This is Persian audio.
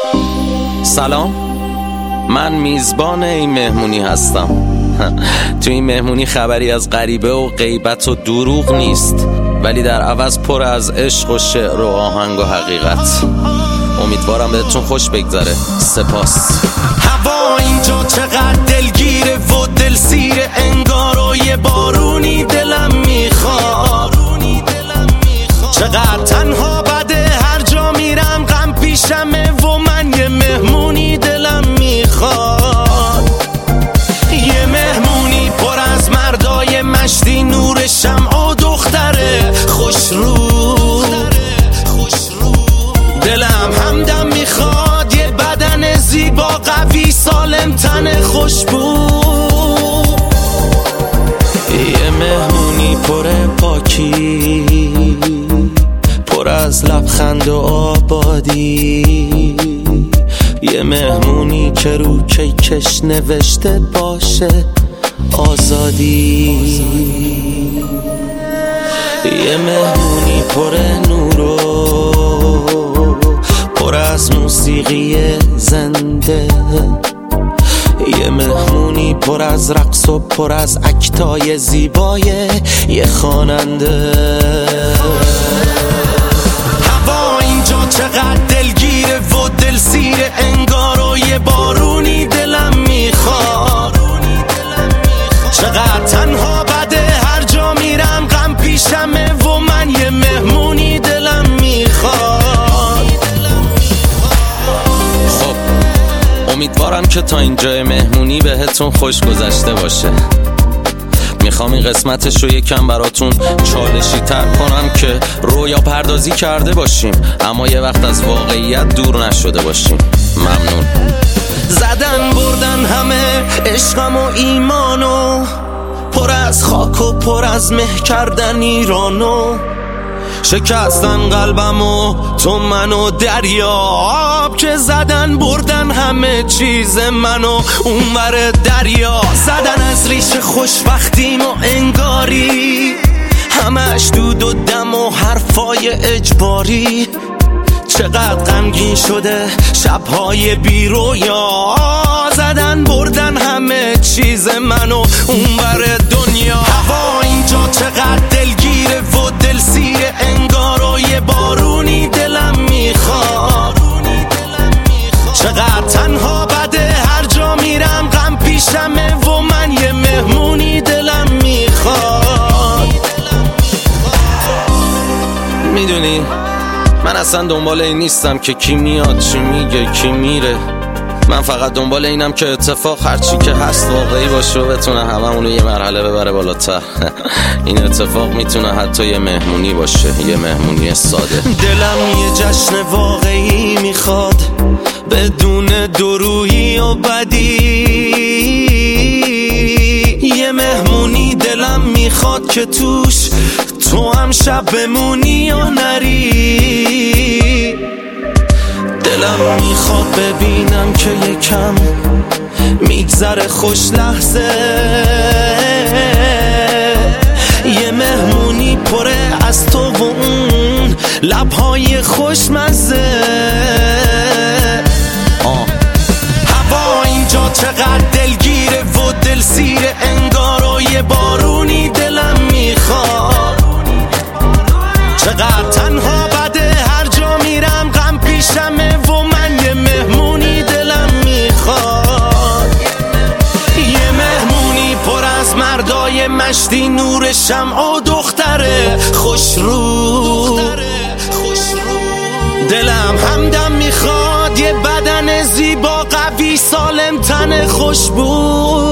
سلام، من میزبان این مهمونی هستم. تو این مهمونی خبری از غریبه و غیبت و دروغ نیست، ولی در عوض پر از عشق و شعر و آهنگ و حقیقت. امیدوارم بهتون خوش بگذره. سپاس. هوا اینجا چقدر دلگیره و دلسیره، انگار و یه بارونی دلم میخواد. چقدر تنها بده، هر جا میرم غم پیشمه و من یه مهمونی دلم میخواد. یه مهمونی پر از مردای مشتی، نور شمع و دختره خوش رو. دلم همدم میخواد، یه بدن زیبا قوی سالم تن خوشبو. یه مهمونی پر پاکی، پر از لبخند و آبادی. یه مهمونی که رو کیکش نوشته باشه آزادی. یه مهمونی پر نور و پر از موسیقی زنده. یه مهمونی پر از رقص و پر از اکتای زیبای یه خواننده. هوا اینجا چقدر دلگیره و دلسیره، انگار و یه بارونی دلم میخواد. چقدر تنها بده، هر جا میرم غم پیشمه و من یه مهمونی دلم میخواد. خب امیدوارم که تا اینجای مهمونی بهتون خوش گذشته باشه. میخوام این قسمتش رو یکم براتون چالشی تر کنم که رویا پردازی کرده باشیم، اما یه وقت از واقعیت دور نشده باشیم. ممنون. زدن بردن همه عشقم و ایمانو، پر از خاک و پر از مه کردن ایرانو. شکستن قلبمو تو منو دریاب، که زدن بردن همه چیز منو اونور دریا. زدن از ریش خوشبختیم و انگاری، همش دود و دم و حرفای اجباری. چقدر غمگین شده شبهای بی رویا، زدن بردن همه چیز منو اونور دنیا. هوا اینجا چقدر دلگیره و دلسیره، انگار و یه بارونی دلم میخواد. چقدر تنها بده، هر جا میرم غم پیشمه و من یه مهمونی دلم میخواد. میدونی من اصلا دنبال این نیستم که کی میاد چی میگه کی میره. من فقط دنبال اینم که اتفاق هرچی که هست واقعی باشه و بتونه هممونو یه مرحله ببره بالاتر. این اتفاق میتونه حتی یه مهمونی باشه، یه مهمونی ساده. دلم یه جشن واقعی میخواد، بدون درویی و بدی. یه مهمونی دلم میخواد که توش تو هم شب بمونی و نری. دلم میخواد ببینم که یکم میگذره خوش لحظه. یه مهمونی پره از تو و اون لبهای خوشمزه. هوا اینجا چقدر دلگیره و دلسیره، انگار و یه بارونی دلم میخواد. چقدر تنها بده، هر جا میرم غم پیشمه و من یه مهمونی دلم میخواد. یه مهمونی پر از مردای مشتی، نور شمع و دختره خوش رو. دلم همدم میخواد، یه بدن زیبا قوی سالم تن خوشبو.